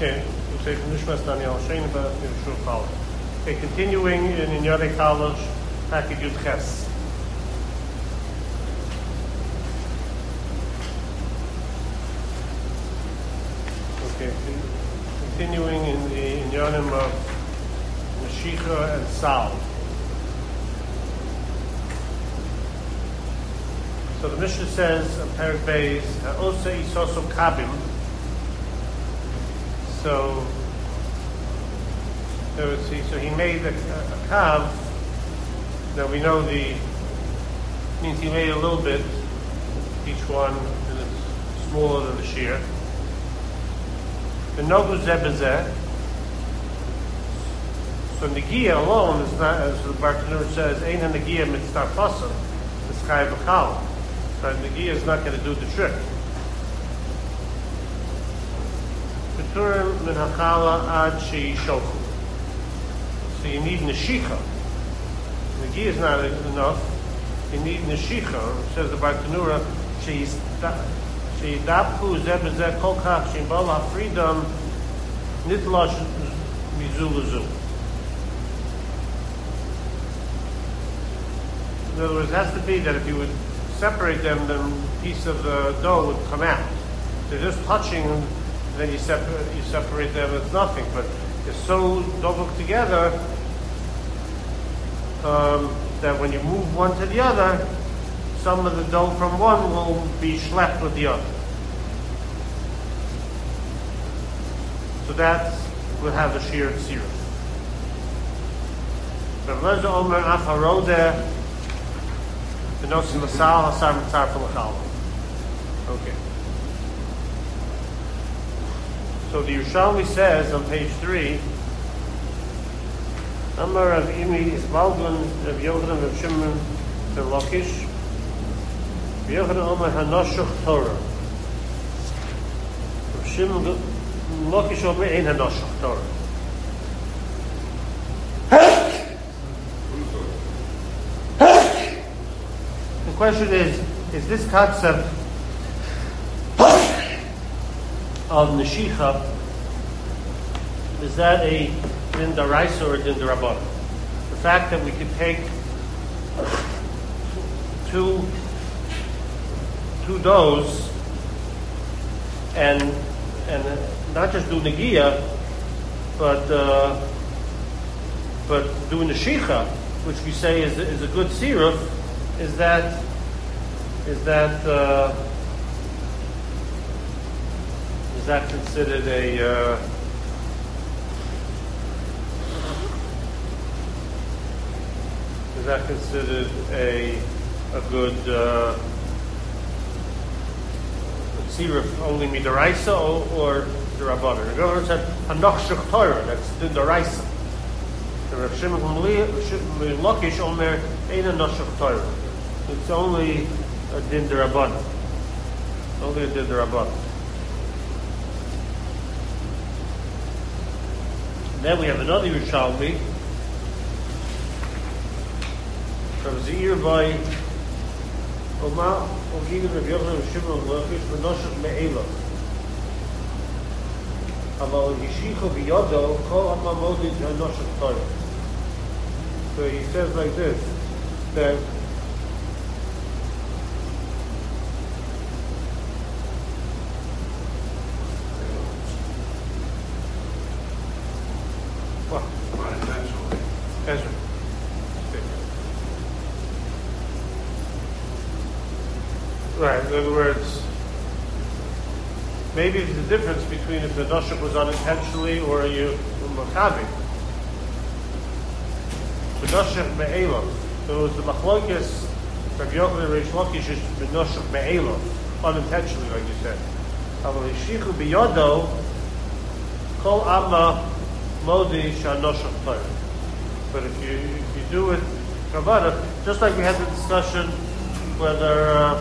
Okay, we say Nishmas Daniel Sheinba Yeshua Kala. Okay, continuing in Yodei Kalash, Package Yud Ches. Okay, continuing in the Inyanim of Mashiach and Sal. So the Mishnah says, Perek Beis, Osa Isoso Kabim. So he made a kav. Now we know means he made a little bit, each one, and it's smaller than the shear. The nogu zebezeh. So negia alone is not, as the Bartanur says, ein negia mitzvah fasa. It's chayav v'chal. So negia is not going to do the trick. Min hachala ad sheishoku. So you need neshicha. Negi is not enough. You need neshicha. Says the Bartanura, sheidapku zebezeh kol kach sheimbal hafridam nitlash mizulazu. In other words, it has to be that if you would separate them, then a piece of the dough would come out. So just touching, then you separate them, it's nothing. But it's so doubled together that when you move one to the other, some of the dough from one will be schlepped with the other. So that will have the shear tziruf. Rav Leza Omer Acharodeh Benosim Lasal Hasar Mitzar Falachal. Okay. So the Yerushalmi says on page 3, Amar Rav Imi Isbalgun Rav Yochanan Rav Shimon Rav Lakish Rav Yochanan Omer Hanoshuch Torah. Rav Shimon Lakish Omer Ein Hanoshuch Torah. The question is this concept of Neshicha, is that a din daraisa or a din darabbanan? The fact that we could take two doughs and not just do negia, but do Neshicha, which we say is a good siruf, is that considered a is that considered a good siruf only midaraisa or derabbanan? In other words, hanochshuk Torah, that's the deraisa. The Rav Shimon Lakish Omer ein hanochshuk Torah. It's only a din derabbanan. Only a din derabbanan. Then we have another Yerushalmi, Rav Zir by Oma Ogin Rav Yochanan Rav Shimon Lakish V'noshach Me'ela. Aval Yishicho V'yodo Kol Amma Modid Hanoshach Torah. So he says like this, that Ezra. Right, in other words, maybe there's a difference between if the noshuk was unintentionally or you machavi. The noshuk me'elov. So it was the machlokes, Rav Yochanan Reish Lakish is the noshuk me'elov, unintentionally, like you said. Aval yishichu biyodo kol amma modi shanoshuk Torah. But if you do it kavana, just like we had the discussion whether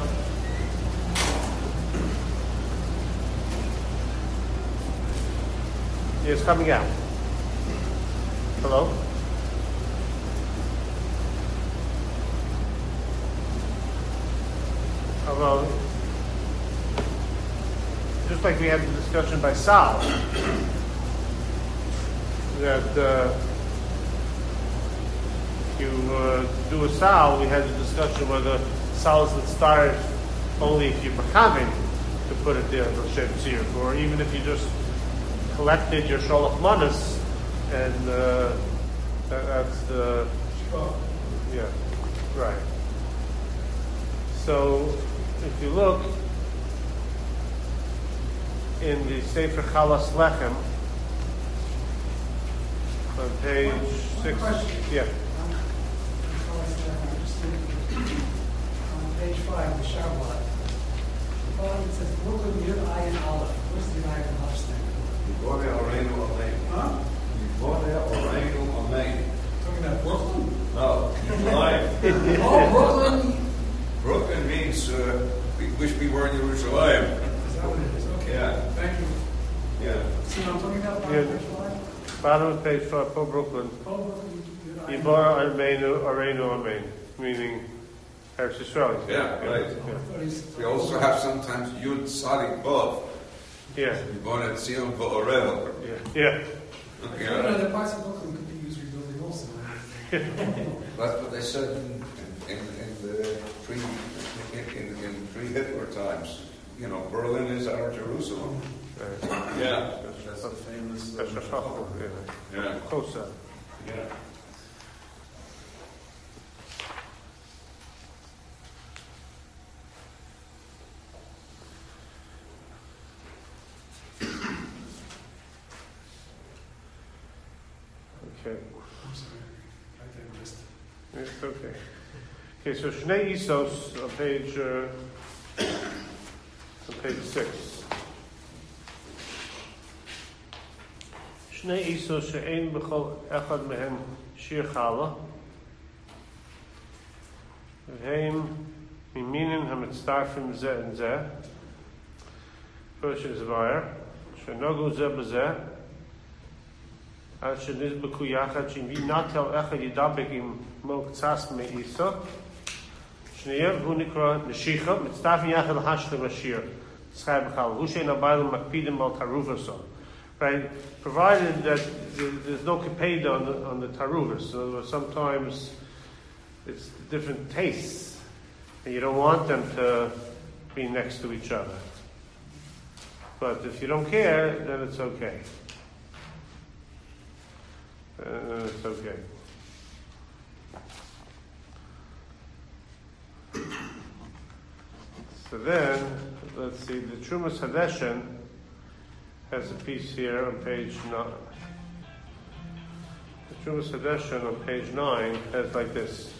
it's coming out. Hello? Just like we had the discussion by Sal, that if you do a sal, we had a discussion whether sals that start only if you're becoming to put it there, l'shem tziruf, or even if you just collected your sholach manas, and that's the yeah, right. So if you look in the Sefer Chalas Lechem on page 6, yeah. On page 5, the Shabbat. It says Brooklyn Yud Ayin Aleph. Where's the Ayin Aleph stand? Yibodeh Oreinu Amen. Huh? Yibodeh Oreinu Amen. Talking about Brooklyn? No, Yerushalayim. Oh, Brooklyn. Brooklyn means we wish we were in Yerushalayim. Is that what it is? Okay. Yeah. Thank you. Yeah. See what I'm talking about? Yeah. Page 5? Bottom of page 5, for Brooklyn. Oh, Brooklyn Yud Ayin Yibor Areinu Amen, meaning Eretz Yisrael. Yeah, right. Yeah. We also have sometimes Yud Tzadik Bov. Yeah. Yibodeh Tzion V'Orel. Yeah. Yeah. You know, the parts of Brooklyn could be used rebuilding also. That's what they said in the pre-Hitler times. You know, Berlin is our Jerusalem. Yeah. That's the famous. Yeah. Close up. Yeah. Okay. I'm sorry. I missed it. It's okay. Okay, so Shnei Isos on page 6. Shnei Isos she'ein b'chol echad mehen shir chala v'heim miminin hamitztarfim zeh and zeh First is Vayar she'nogu zeh b'zeh Ad shenizbeku yachad she'vi natel echad yidabek im mo k'tzas me'isa Shneyev hu nikra neshicha mitztafim yachad l'hashtem ashir tzchai b'chal hu she'en abaylim makpidim al taruvason. Right, provided that there's no kipeda on the taruvas. So sometimes it's different tastes, and you don't want them to be next to each other. But if you don't care, then it's okay. It's okay. So then, let's see, the Trumas Hadeshen has a piece here on page 9. The Trumas Hadeshen on page 9 has like this.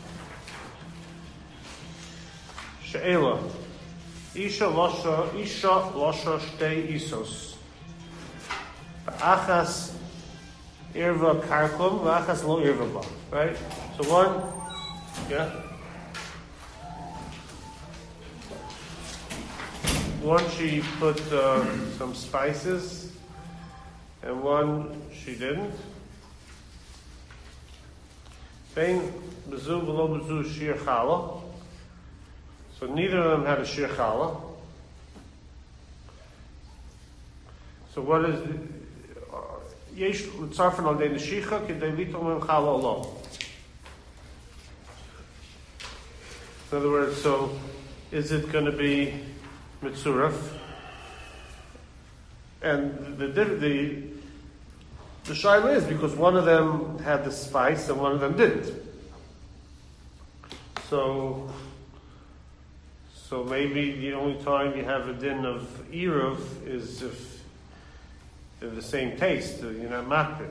She'ela. Isha losha shtei isos. Achas irva karkum, v'achas lo irva ba. Right? So one, yeah? One she put some spices, and one she didn't. Bein bezu v'lo bezu shir challah. So neither of them had a shir challah. So what is yesh l'tzarfen al dei neshicha k'dei litom challah lo. In other words, so is it going to be mitzuraf? And the shaila is because one of them had the spice and one of them didn't. So maybe the only time you have a din of eruv is if they're the same taste, you're not makbid.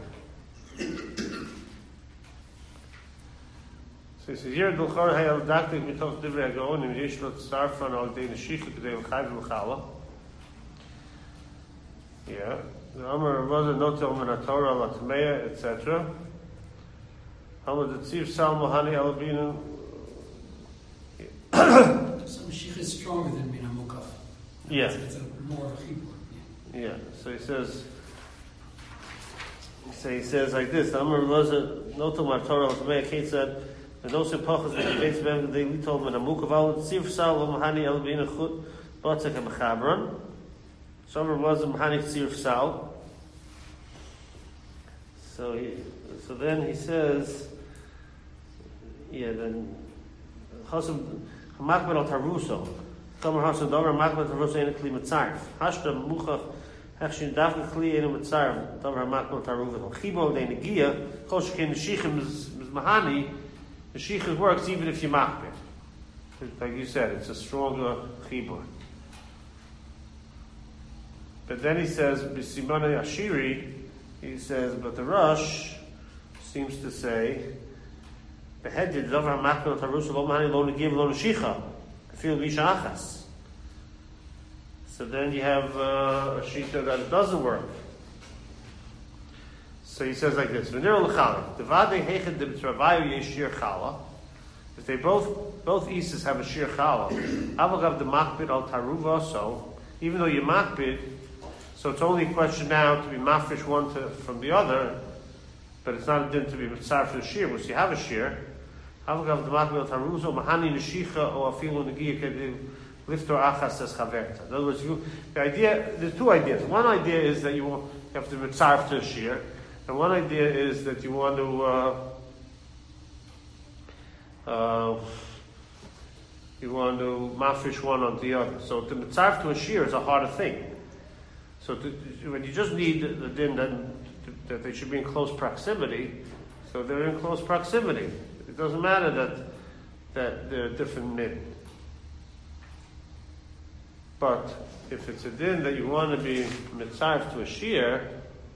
So he says, here, Dulchar hayal daktik mitoch divrei hagaonim yesh lo tzarfan al dei neshicha k'dei l'chayv l'chala. Yeah. The Amar Ravaza notel min haTorah al hatmeya, etc. Amar detziv sal mohani al binin. So Mashiach is stronger than Bina Mukaf. Yeah. It's more of a chibur. Yeah. So he says like this. Amar Ravaza notel min haTorah al hatmeya. Kate said, and those who pachas with the base ben they told min hamukav al detziv sal mohani al binin chut batzak hamachabran. Some Ravaza mohani tzir sal. So then he says, then Chosam Makbet al Taruso. Tomer Hasan Domer Makbet al Taruso ain't a kli mitzaref. Hashta muchach hechshin davka kli ain't a mitzaref. Tomer Makbet al Taruso. Chibo de negia. Choshkin neshichim is mahani. Neshichim works even if you makbet. Like you said, it's a stronger chibur. But then he says, B'simona Ashiri, he says, but the Rosh seems to say, Behedid davar makbel tarusa lo mahani lo negiv lo neshicha, kafil bisha achas. So then you have a shita that it doesn't work. So he says like this: V'nir l'chala, devadei heched de b'travayu yeshir chala. If they both Isis have a shir chala, avagav the makbid al taruva. So even though you makbid, so it's only a question now to be mafresh one from the other, but it's not a din to be mitzar for the shir. Once you have a shir, avagav the makbid al taruva mahani neshicha or afilu negiya kedu liftor achas as chaverta. In other words, there's two ideas. One idea is that you have to mitzar for the shir, and one idea is that you want to mafresh one onto the other. So to mitzarf to a shear is a harder thing. So when you just need the din that they should be in close proximity, so they're in close proximity. It doesn't matter that they're different min. But if it's a din that you want to be mitzarf to a shear,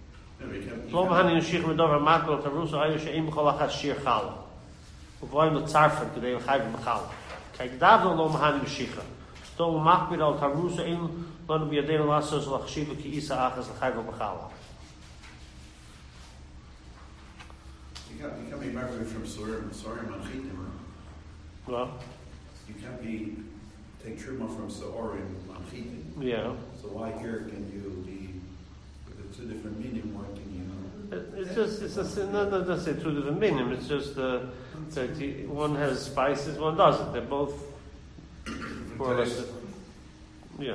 Uvoim l'tzarfen today l'chayv m'chala. K'egdavno lo mahani m'shicha. Sto machbid al tarusa in lo b'yadein l'assos l'chshiv l'ki'isa achas l'chayv m'chala. You can't be married from Sorim Manchitim. Well? You can't take truma from Sorim Manchitim. Yeah. So why here can you be with the two different meaning working, It's just not say two different meaning. It's just that one has spices, one doesn't. They're both more or less. Yeah.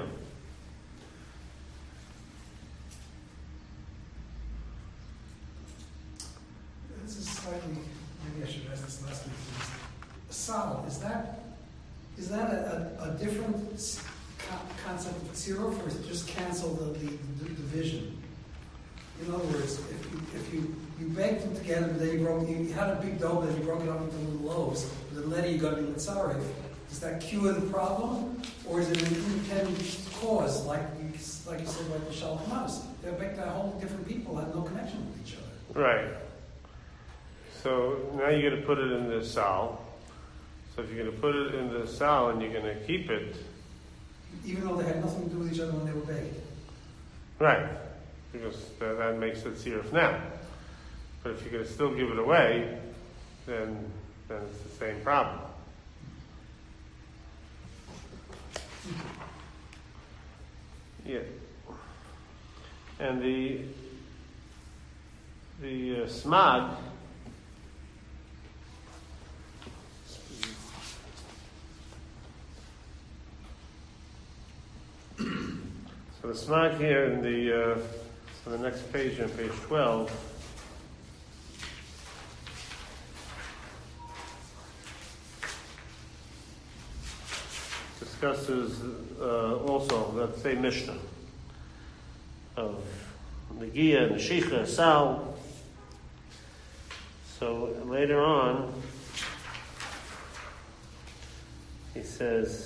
This is slightly. Maybe I should ask this last week. Sal, is that a different concept of tziruf, or is it just cancel the division? In other words, if you baked them together, but then you had a big dough, then you broke it up into little loaves, but then later you got to be mitzaref, does that cure the problem? Or is it an independent cause, like you said, like the Shalom Hamas? They're baked by whole different people, have no connection with each other. Right. So now you're going to put it in the sal. So if you're going to put it in the sal and you're going to keep it, even though they had nothing to do with each other when they were baked. Right. Because that makes it tziruf now. But if you're going to still give it away, then it's the same problem. Yeah. And the smag, so the smag here in on the next page, on page 12, discusses also that same Mishnah of Negiya, Neshicha, Sal. So later on, he says,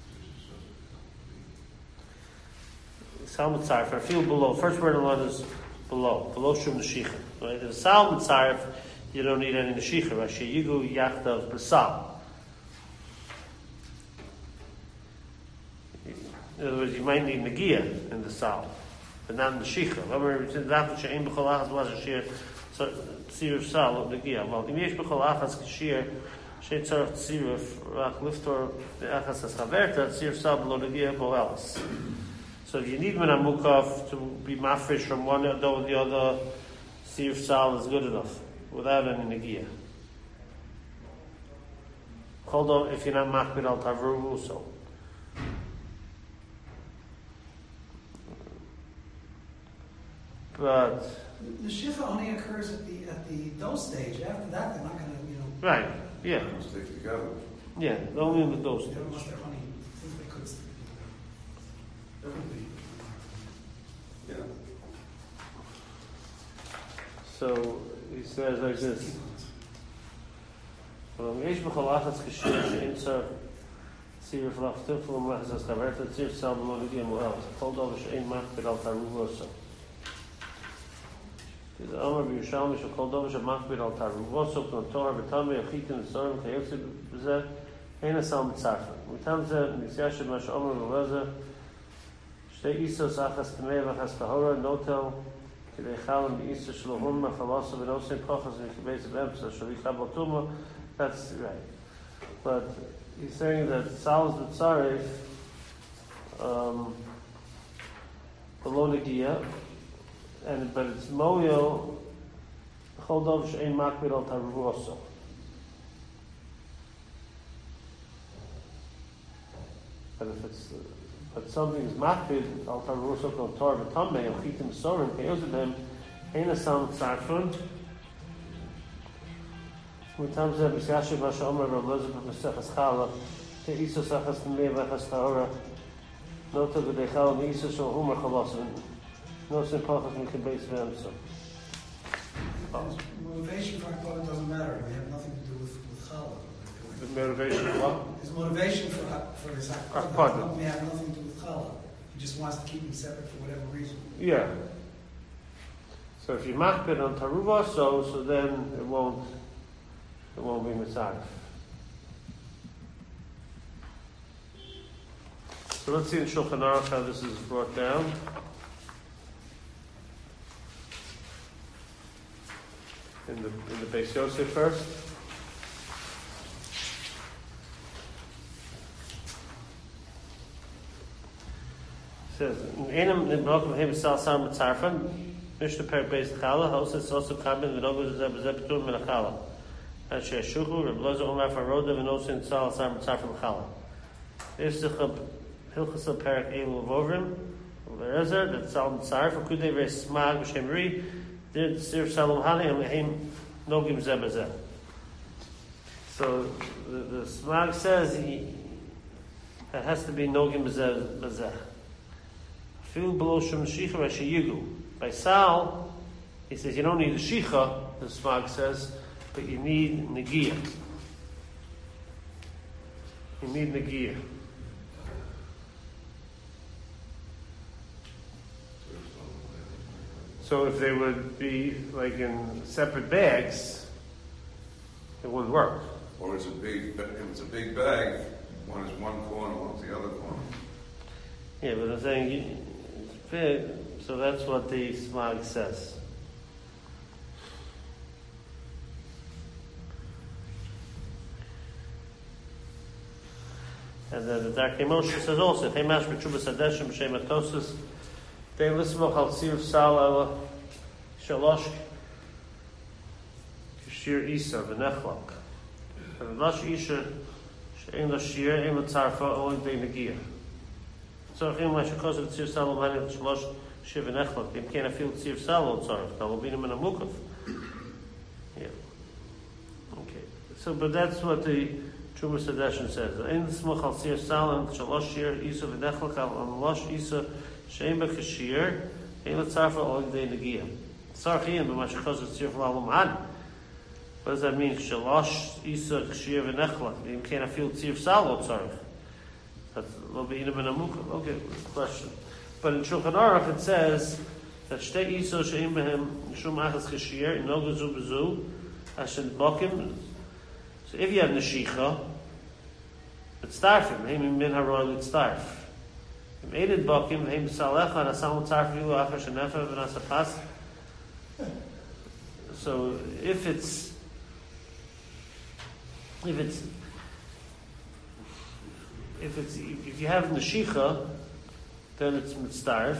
Sal Mitzaref, I feel below. First word in one is below. Below Shum Neshicha. Right? In Sal Mitzaref, you don't need any Neshicha. Rashi Yigu Yachtav B'Sal. In other words, you might need Negiya in the Sal, but not in the Neshicha. Remember, that She'en B'chol Achas was a Shir, Tziruf Sal of Negiya. Well, Im Yesh B'chol Achas K'Shir, She'en Tzaref Tziruf, Rach Liftor, Achas As Chaverta, Tziruf Sal B'lo Negiya B'Elas. So if you need Min HaMukaf to be mafresh from one dough to the other, Tziruf Sal is good enough, without any Negiya. Hold on, if you're not Machbid Al Tavru, so. But The shifa only occurs at the dose stage. After that, they're not going to, right, yeah, They stick together. yeah, only in the dose they don't stage. want their honey. Since they could stick together. Could be. Yeah. So he says like this. יש בכל לחץ כשיר שאין צורך ציר פלחתו פלום לחץ חברת ציר סלם לא נגיע מואל. כל דבר שאין מקפיד על תערוב עושו. זה אומר בירושלמי שכל דבר שמקפיד על תערוב עושו כנתור בתלמי יחיתן לסורים כיוצא בזה אין הסל מצרפן. מטעם זה נסיעה שמה שאומר ולזה שתי איסוס אחס תמי ואחס טהורה נוטל כדי חלם באיסו שלו הומה חלוסו ונוסעים פוחס ונכבס באמצע שביחה בלטומה. That's right. But he's saying that Sal's Mitzaref below Negia, but it's Moyo Choldov Shein Makbid al Taruvoso. But if it's but something is Makbid al Taruvoso Kol Tor V'Tamei al Chitim Sorim Ke'ozidem Ein Asam Tzarfun. מטעם זה בסיישב מה שאומר רב לוזר במסכת חלה תאיסוס אחס תמי ואחס טהורה נוטה בדחל מאיסוס או הומר חלוס נוסעים פחס מקבייס ואמצע. Motivation for Hakadosh doesn't matter. They have nothing to do with challah. The motivation for what? His motivation for his Hakadosh may have nothing to do with challah. He just wants to keep them separate for whatever reason. Yeah. So if you makbid on taruva, so then it won't be mitzaref. So let's see in Shulchan Aruch how this is brought down. In the Beis Yosef first. It says, "Einam nibrokim hem sal sar mitzarfen, Mishnah Perek Beis Chala, Hosas also kabin v'nogu zebzepetur min achala." Asher shuchu Reb Lozer Omar Faroda v'nosin sal sar mitzarfen chala. Ifsicha hilchas perek elu v'ovrim v'rezer that sal mitzaref v'kudei v'esmag v'shem ri did sir salom hani and nogim zebazeh. So the smag says it has to be nogim zebazeh. Fil below shem shicha v'sheyigu. By sal, he says you don't need the shicha. The smag says, but you need negia. You need negia. So if they would be like in separate bags, it wouldn't work. Or it's a big, if it's a big bag, one is one corner, one's the other corner. Yeah, but I'm saying it's big, so that's what the smag says. And then the Darkei Moshe says also, "Hey, Mash b'tshuvas hadeshem b'shem atosus, they lismoch al tzir sal ala shalosh k'shir isa v'nechlak. And lash isha she'en la shir ein la tzarfa only they negia. Tzarchim la shekos of tzir sal al shalosh shir v'nechlak. They can't feel tzir sal al tzarf. Talobina min amukaf. Yeah. Okay. So, but that's what the Trumas Hadeshin says. Ein smuch al sir salan shalosh shir isa v'nechlak al losh isa she'en b'kashir ein la tzarfa only they negia. Tzarchim b'mashachos of tzir v'alam had. What does that mean? Shalosh isa kashir v'nechlak. You can't feel tzir sal al tzarf. That's lobina min amukaf. Okay, question. But in Shulchan Aruch it says that shtei isa she'en b'hem shum achas kashir in nogu zu b'zu ashen bokim. So if you have neshicha, it's starfim. Him min haroil it's starf. If eded bokim, him salecha and asam tzarf yilu achar shenefa v'nasapas. So if you have neshicha, then it's mitzarf.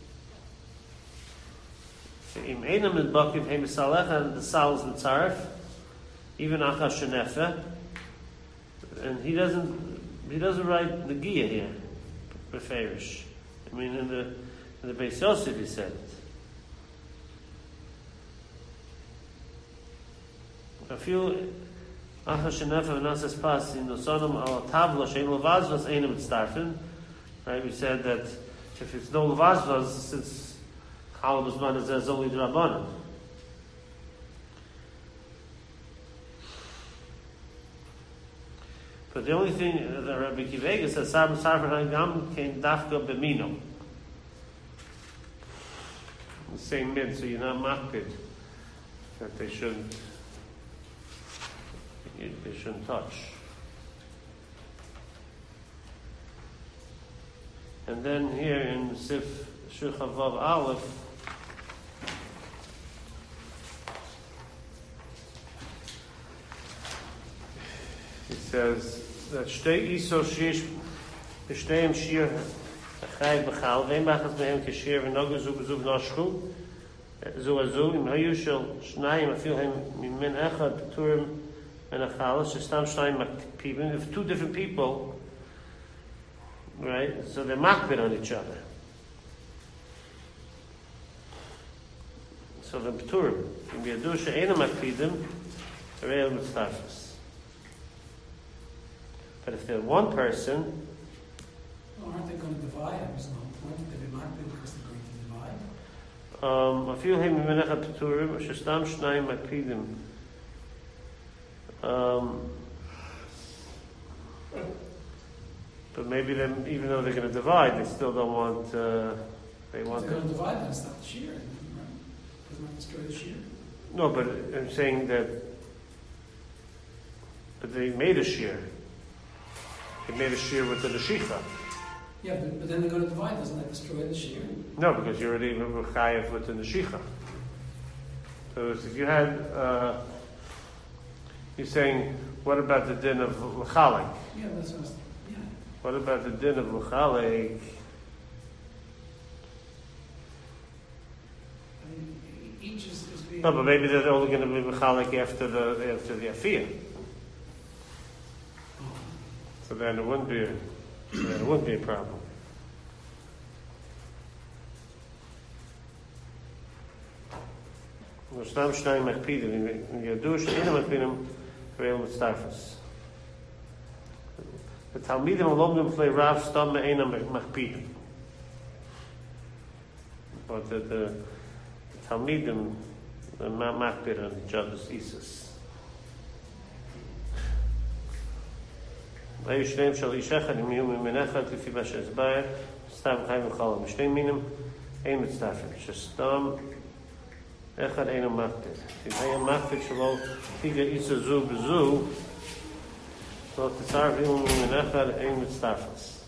Im einam mit bokim, him salecha and the sal is mitzarf. Even Achar Shenefa, and he doesn't write the Gia here, Beferish. I mean, in the Beis Yosef he said it. a few pas in the sonum al tavla shein levazvas einem starfen. Right, we said that if it's no levazvas, since Challah B'zman is only drabanan. But the only thing that Rabbi Kivega says, Sarv Hagam came dafka b'mino. The same min, so you're not makpid that they shouldn't touch. And then here in Sif Shulchan Aleph, it says that Shtei Iso Shish Shteim Shir Chayv B'chal Ve'im B'achas Behem Keshir V'nogu Zug Zug Noshchu Zu Azu Im Hayu Shel Shnayim Afil Hem Min Echad P'turim and Achalas Shestam Shnayim Makpibim. If two different people, right, so they're makpid on each other. So the P'turim Im Yadu She'ena Makpidim Re'el Mitztafis. But if they're one person, well, aren't they going to divide? There's no point. They're not because they're going to divide. a few him minachat p'turim, shestam shnayim makpidim. But maybe them, even though they're going to divide, they still don't want. They want. They're going to divide. Then it's not the shear. Right? Doesn't that destroy the shear? No, but I'm saying that. But they made a shear. They made a shear with the neshicha. Yeah, but then they're going to divide. Doesn't that destroy the shear? No, because you're already chayav with the neshicha. So if you had, you're saying, what about the din of l'chalek? Yeah, that's what I was, yeah. What about the din of l'chalek? I mean, each is being... No, but maybe they're only going to be l'chalek after the afiyah. So then it wouldn't be a problem. Stam shnayim makpidim, yadu she'ena makpidim re'el mitztafos. The Talmidim alomdim play Rav stam me'ena makpidim. But the Talmidim are not makpid on each other's isus. היו שניהם של איש אחד, אם יהיו ממין אחד, לפי מה שהסבר, סתם חיים וחלום. שני מינים אין מצטרפים, שסתם אחד אינו מקפיד. אם היה מקפיד שלו, תיגע איצה זו בזו, לא תצטרף אם הוא ממין אחד, אין מצטרפס.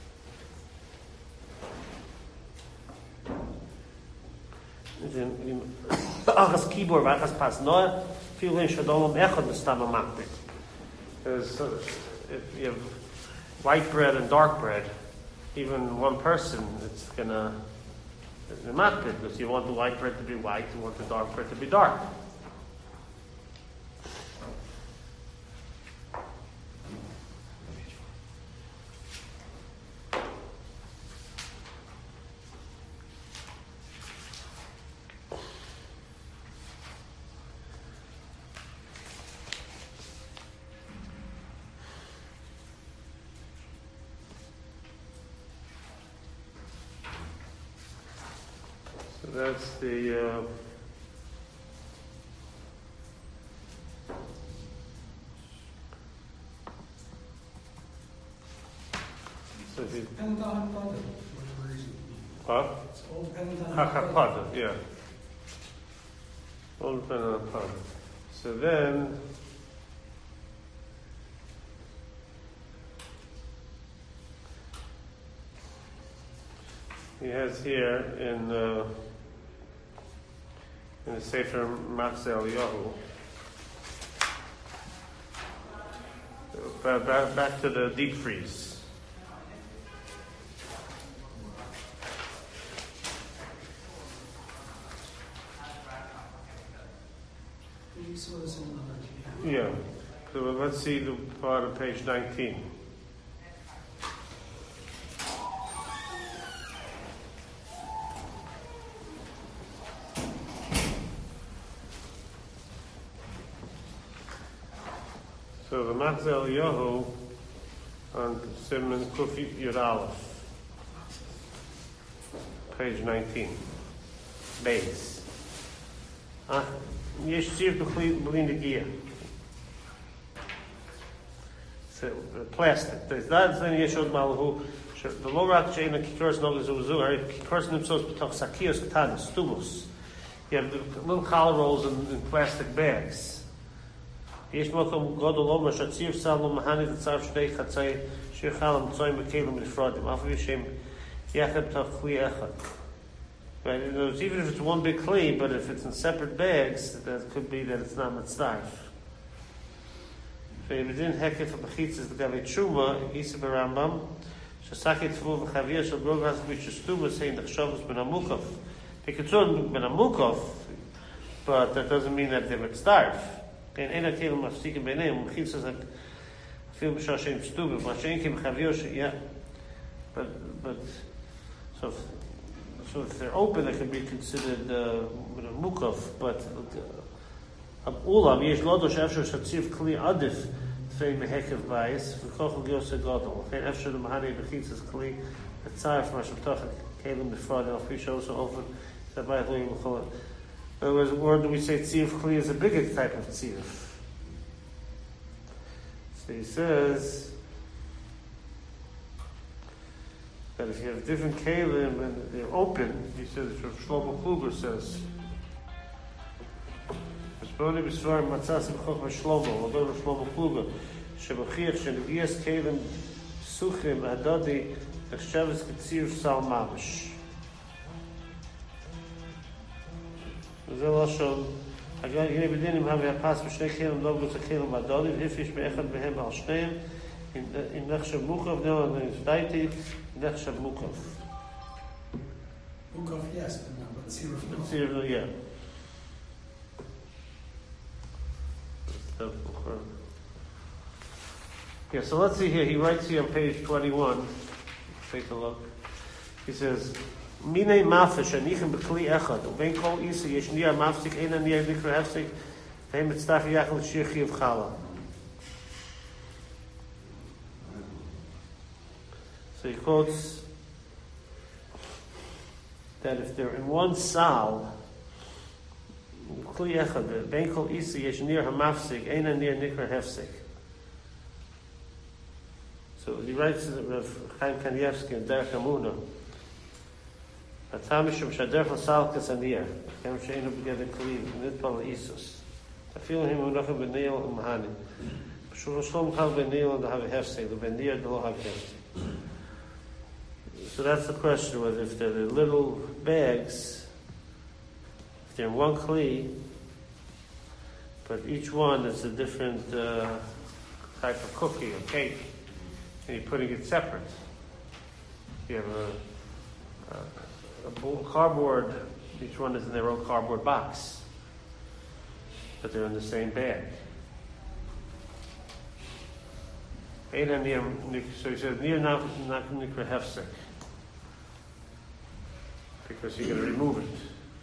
אחס קיבור ואחס פס נוע, אפילו אין שדולם אחד מסתם המקפיד. If you have white bread and dark bread, even one person, it's gonna not good because you want the white bread to be white, you want the dark bread to be dark. That's the so the dependent on for whatever reason. huh? It's all dependent on Hakapada, yeah. All dependent on pada. So then he has here in the Sefer Matzeh Eliyahu. Back to the deep freeze. You saw this in another. Yeah. So let's see the part of page 19. So the Machzeh Eliyahu on Simon Kufi Yud Aleph, page 19, base. Yesh tzir b'lin negiya. So plastic. There's not any yeshod malahu. The low rock chain of kikros nogas uzu are kikros nimsos b'toch sakios katanis stumus. You have the little challah rolls in plastic bags. Yesh mokom godol oma shatzir salom mahani tzar shnei chatzai shir chalam tzoyim b'kelim nifradim. Afu yishem yachem toch kli echad. Right, even if it's one big kli, but if it's in separate bags, that could be that it's not mitzdarf. Ve'ibidin hekef ha'bachitzes l'gavei truma isa b'Rambam shasakit tfuv v'chavir shel grovas b'shestuma saying nechshavus ben amukov. They could turn ben amukov, but that doesn't mean that they would starve. And ena kelim mafsikim b'neim bachitzes like fil b'shashem stuma ma'shenkim chavir yeah, but so if they're open, they can be considered mukaf. But ulam yesh lodo she'efshar shatzir kli adif tfei mehekev bayis v'kochel giyoseh gadol. Chen efshar l'mahani b'chitzas kli etzayif ma'shabtach kelim b'frad el fisha also often zabayit lo yimchol. In other words, where do we say tzir kli is a bigger type of tzir? So he says that if you have different kalim and they're open, he says, Shlomo Kluger says, Shlomo Kluger, Shebachiach Shenegiyas Kalim Suchim Adadi Echshavas Ketzir Sal Mamish. וזה לשון, הנה בדינים הווה הפס בשני כלים לא בגוץ הכלים הדודים, הפריש מאחד מהם על שניהם, אם נחשב מוקף, נאמר נפדייתי, נחשב מוקף. Mukov, yes, but tziruf no. Tziruf, yeah. Yeah, so let's see here. He writes here on page 21. Take a look. He says, Minei mafish anichem b'kli echad uvein kol isa yesh niyar mafsik eina niyar nikra hefsik ve'im mitztaf yachal shir chiyav chala. So he quotes that if they're in one sal, kli echad uvein kol isa yesh niyar hamafsik eina niyar nikra hefsik. So he writes Rav Chaim Kanievsky in Derech Emunah. Athamishum shader chasalkas aniyah. Kem sheinu b'geder kli nitpal isus. Afilu him unachim b'neil umahani. B'shul shlom chav b'neil and have a hefsek. B'niyah d'lo have hefsek. So that's the question: whether if they're the little bags, if they're in one kli, but each one is a different type of cookie or cake, and you're putting it separate. You have a cardboard, each one is in their own cardboard box, but they're in the same bag. So he says, near nikra hefsek, because you're going to remove it.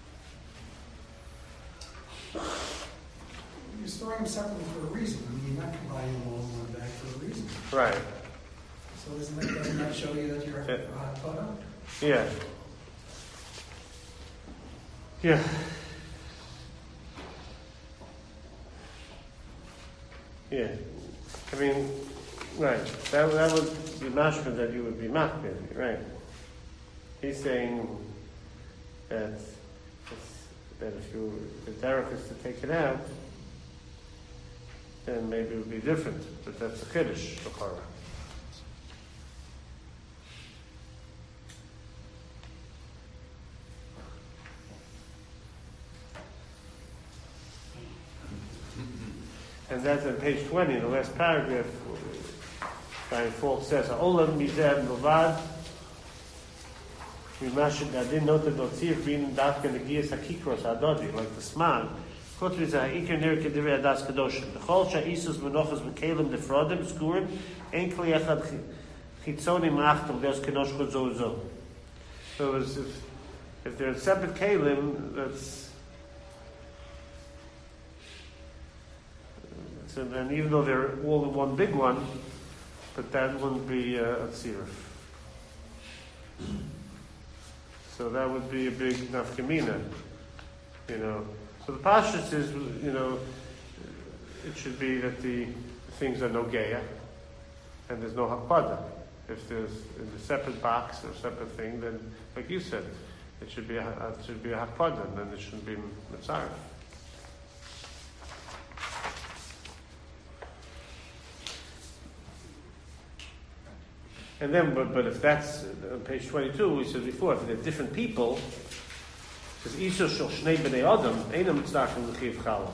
You're storing them separately for a reason. I mean, you're not combining them all in one bag for a reason. Right. So doesn't that show you that you're butter? Yeah. Yeah. Yeah. I mean, right. That would be mashma that you would be machmir, right? He's saying that if the derech is to take it out, then maybe it would be different. But that's a chiddush, the Torah. And that's on page 20, in the last paragraph. Brian Falk says, "Olam mizeh novad mimashid adin noted notzir bin dafka negiyas hakikros adodi like the sman. Kotri zeh ha'ikar ner kedivei adas kadoshim. B'chol sha'isus menochas v'kelim defrodim skurim ein kli echad chitzonim achtam there's kadosh chod zo. So if they're separate kelim, that's and even though they're all in one big one, but that wouldn't be a tziruf. So that would be a big nafkamina, So the pashtus is, it should be that the things are nogeya, and there's no hakpada. If there's in a separate box or separate thing, then, like you said, it should be a hakpada, and then it shouldn't be mitzaref. And then, but if that's on page 22, we said before, if they're different people, because Isur shel shnei bnei adam einam mitzarefim l'chiv chala.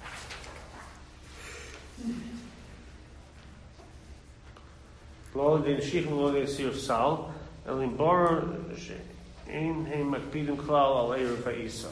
Lo l'dei neshich lo l'dei sir sal, elim borer she'ein heim makpidim klal al erev ha'isa.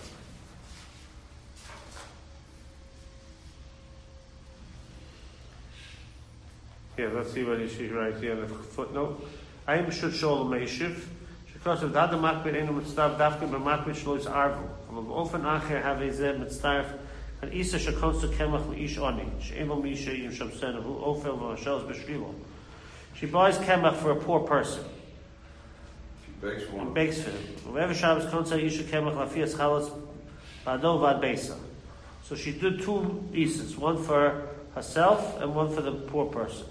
Yeah, let's see what she writes here in the footnote. I'm should show the meishiv. Because of that, the makbid ain't mitzvah dafke, but makbid shlois arvu. And often acher have a zeh mitzvah and isa shekons to kemach leish oni. She'elo misha yim shamsenu who ofel v'ashels b'shvilo. She buys kemach for a poor person. She bakes one. And bakes for him. Whenever Shabbos konsa isha kemach lafias chalas ba'ado vad beisa. So she did 2 isas, one for herself and one for the poor person.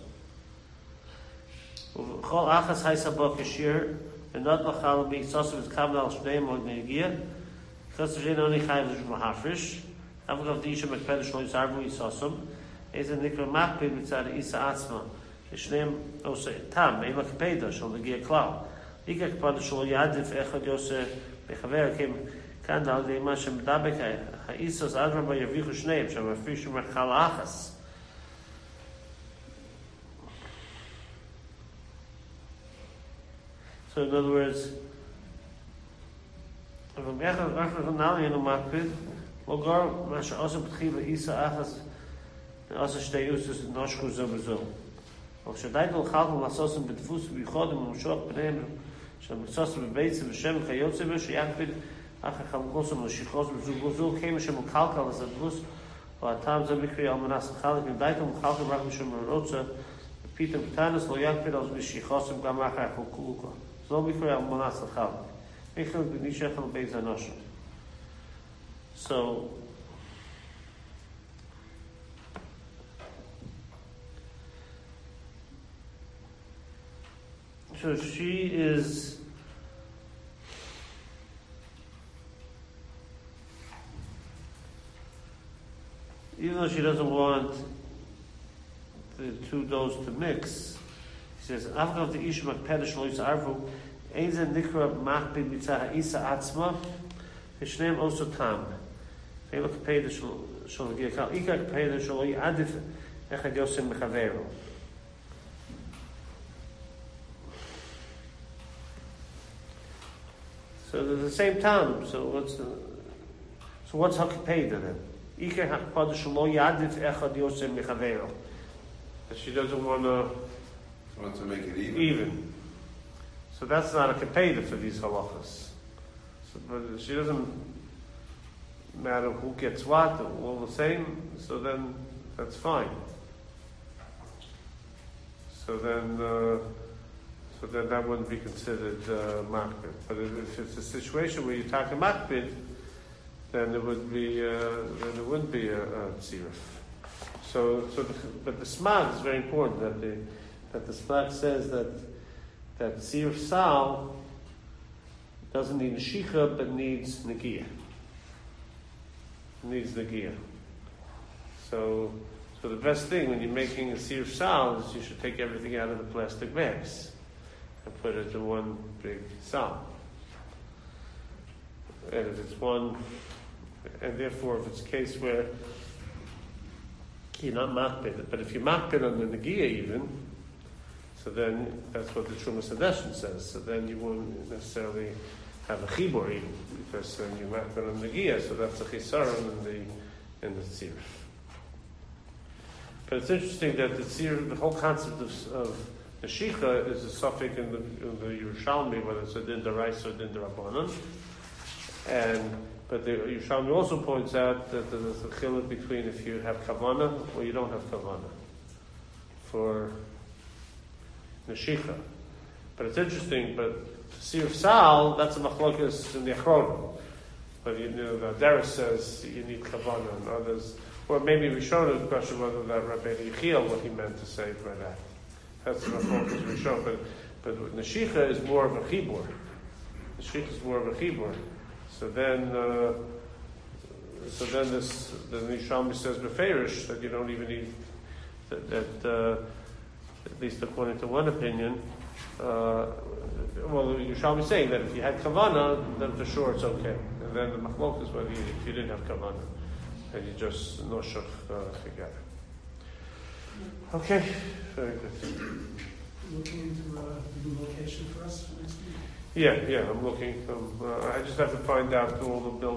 Chol achas haisa bo kashir, and not lachal be sosav is kamen al shneim or negia. Because the jein only chayv is mahafrish. Avgav di isha mekped shlois arvu isosum. Is a nikra makpid mitzad isa atzma. Shneim also tam ema kpeda shol negia klal. Ika kpad shol yadif echad yose bechaver kim kan al de ma shem dabek ha isos adra ba yavichu shneim shem afishu mechal achas. So in other words, if I'm echad from nali no makpid, logar masha also betchiva isa achas also shtei usus noshku zobezo. Or shadayt l'chalkom lasosim betfus b'yichodim u'mshoch b'neim shem b'sosim b'beitzim b'shem chayotze b'sheyakbid achar chalkosim l'shichos b'zugozul kem shem u'kalkal l'zadvus v'atam zebikri al manas l'chalik v'dayt l'chalkom rak b'shem rotza b'pitem b'tanis lo yakbid al b'shichosim gam achar chalkuluka. So before al manas l'chalik. Echel b'nishechel b'eiz anoshim. So she is even though she doesn't want the 2 doughs to mix, she says, Avgav the ish makpedish lois arvu, Eize nikra machbid mitzah isa atzma, Hishneim also tam. Eva kpedish shol giyakal, Ika kpedish shol yadif echad yosim mechavero. So they're the same time. So what's hakipeda then? Iker hakpada shelo yadif echad yosem mechavero. She doesn't want to make it even. So that's not a kapeda for these halachas. So, but she doesn't matter who gets what, all the same. So then that's fine. So then that wouldn't be considered makbid. But if it's a situation where you're talking makbid, then it would be then it wouldn't be a tziruf. But the smag is very important that the smag says that tziruf sal doesn't need neshicha but needs negia. Needs negia. So the best thing when you're making a tziruf sal is you should take everything out of the plastic bags and put it in one big sal. And if it's one, and therefore if it's a case where you're not makbid, but if you makbid on the negia even, so then that's what the Trumas Hadeshin says. So then you won't necessarily have a chibur even, because then you makbid on the negia, so that's a chisaron in the tziruf. But it's interesting that the tziruf, the whole concept of the Neshicha is a suffix in the Yerushalmi, whether it's a din deraisa or din derabanan, and But the Yerushalmi also points out that there's a chiluk between if you have kavanah or you don't have kavanah for neshicha. But it's interesting. But Sir Sal, that's a machlokas in the Achronim. But the Dera says you need kavanah, and others, or maybe Rishon would question whether that Rabbi Yechiel what he meant to say by that. That's the machlokas Rishon. But neshicha is more of a chibur. Neshicha is more of a chibur. So then the Yerushalmi says beferish that you don't even need that at least according to one opinion. Well, the Yerushalmi is saying that if you had kavanah, then for sure it's okay. And then the machlok is whether if you didn't have kavanah, and you just noshach together. Okay, very good. Looking into a new location for us for next week. Yeah, I'm looking. I just have to find out all the buildings.